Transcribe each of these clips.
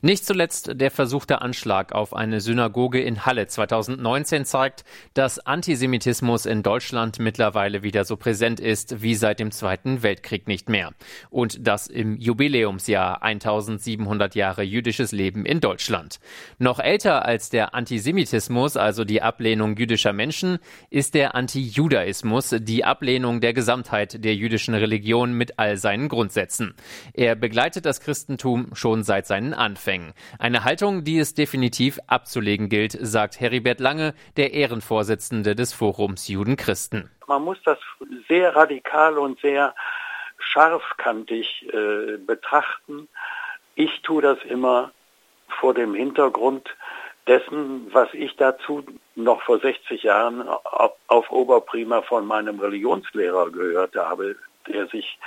Nicht zuletzt der versuchte Anschlag auf eine Synagoge in Halle 2019 zeigt, dass Antisemitismus in Deutschland mittlerweile wieder so präsent ist wie seit dem Zweiten Weltkrieg nicht mehr. Und das im Jubiläumsjahr 1700 Jahre jüdisches Leben in Deutschland. Noch älter als der Antisemitismus, also die Ablehnung jüdischer Menschen, ist der Antijudaismus, die Ablehnung der Gesamtheit der jüdischen Religion mit all seinen Grundsätzen. Er begleitet das Christentum schon seit seinen Anfängen. Eine Haltung, die es definitiv abzulegen gilt, sagt Heribert Lange, der Ehrenvorsitzende des Forums Juden-Christen. Man muss das sehr radikal und sehr scharfkantig betrachten. Ich tue das immer vor dem Hintergrund dessen, was ich dazu noch vor 60 Jahren auf Oberprima von meinem Religionslehrer gehört habe, der sich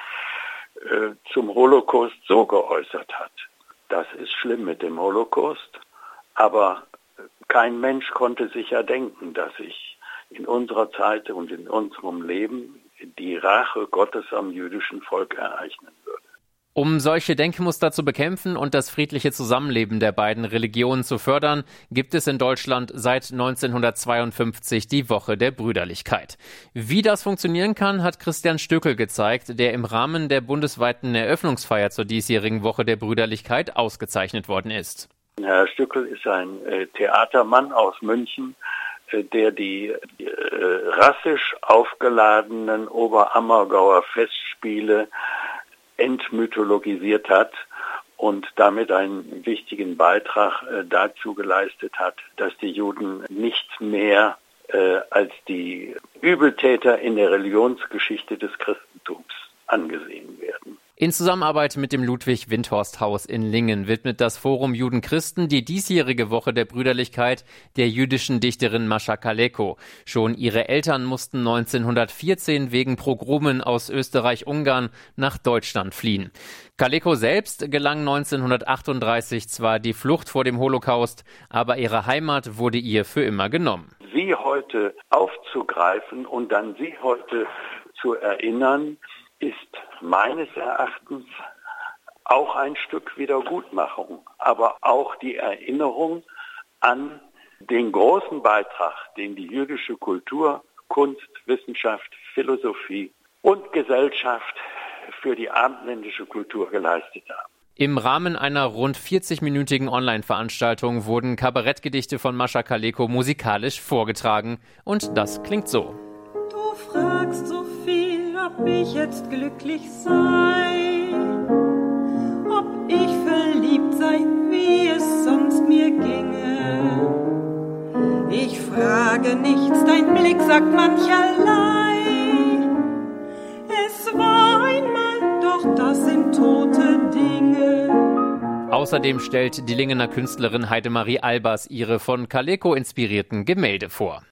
zum Holocaust so geäußert hat. Das ist schlimm mit dem Holocaust, aber kein Mensch konnte sich ja denken, dass sich in unserer Zeit und in unserem Leben die Rache Gottes am jüdischen Volk ereignen würde. Um solche Denkmuster zu bekämpfen und das friedliche Zusammenleben der beiden Religionen zu fördern, gibt es in Deutschland seit 1952 die Woche der Brüderlichkeit. Wie das funktionieren kann, hat Christian Stöckel gezeigt, der im Rahmen der bundesweiten Eröffnungsfeier zur diesjährigen Woche der Brüderlichkeit ausgezeichnet worden ist. Herr Stöckel ist ein Theatermann aus München, der die rassisch aufgeladenen Oberammergauer Festspiele entmythologisiert hat und damit einen wichtigen Beitrag dazu geleistet hat, dass die Juden nicht mehr als die Übeltäter in der Religionsgeschichte des Christentums angesehen werden. In Zusammenarbeit mit dem Ludwig-Windhorst-Haus in Lingen widmet das Forum Juden-Christen die diesjährige Woche der Brüderlichkeit der jüdischen Dichterin Mascha Kaleko. Schon ihre Eltern mussten 1914 wegen Pogromen aus Österreich-Ungarn nach Deutschland fliehen. Kaleko selbst gelang 1938 zwar die Flucht vor dem Holocaust, aber ihre Heimat wurde ihr für immer genommen. Sie heute aufzugreifen und dann sie heute zu erinnern, ist meines Erachtens auch ein Stück Wiedergutmachung, aber auch die Erinnerung an den großen Beitrag, den die jüdische Kultur, Kunst, Wissenschaft, Philosophie und Gesellschaft für die abendländische Kultur geleistet haben. Im Rahmen einer rund 40-minütigen Online-Veranstaltung wurden Kabarettgedichte von Mascha Kaleko musikalisch vorgetragen und das klingt so. Du fragst so viel, ob ich jetzt glücklich sei, ob ich verliebt sei, wie es sonst mir ginge. Ich frage nichts, dein Blick sagt mancherlei. Es war einmal, doch das sind tote Dinge. Außerdem stellt die Lingener Künstlerin Heidemarie Albers ihre von Kaleko inspirierten Gemälde vor.